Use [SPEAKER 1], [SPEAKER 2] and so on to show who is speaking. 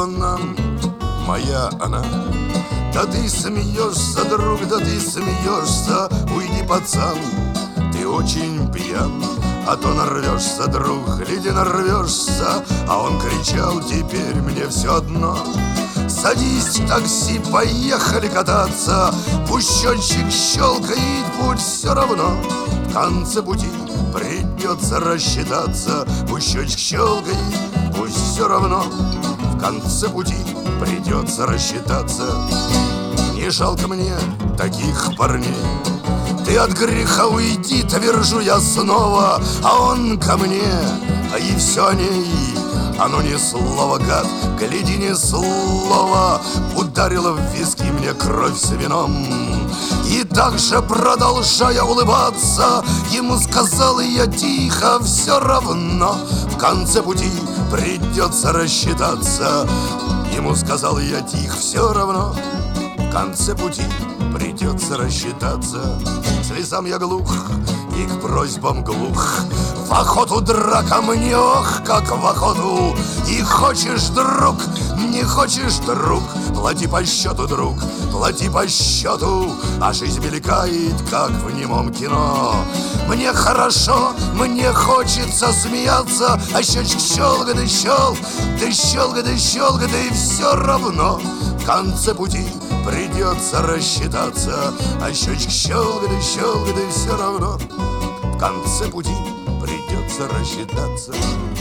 [SPEAKER 1] словно моя она. Да ты смеешься, друг, да ты смеешься. Уйди, пацан, ты очень пьян. А то нарвешься, друг, гляди, нарвешься. А он кричал: теперь мне все одно. Садись в такси, поехали кататься. Пусть счетчик щелкает, путь все равно. В конце пути придется рассчитаться. Пусть счетчик щелкает, пусть все равно. В конце пути придется рассчитаться. Не жалко мне таких парней. Ты от греха уйди, твержу я снова. А он ко мне, и все о ней. Оно ни слова, гад, гляди, ни слова. Ударила в виски мне кровь с вином. И так же, продолжая улыбаться, ему сказал я тихо: все равно в конце пути придется рассчитаться. Ему сказал я тихо: все равно в конце пути придется рассчитаться. К слезам я глух и к просьбам глух. В охоту драка мне, ох, как в охоту. И хочешь, друг, не хочешь, друг, плати по счету, друг, плати по счету. А жизнь мелькает, как в немом кино. Мне хорошо, мне хочется смеяться. А счетчик щелкает и щелк, да щелкает и щелкает, и все равно в конце пути придется рассчитаться. А счетчик щелкает и щелкает, и все равно в конце пути придется рассчитаться.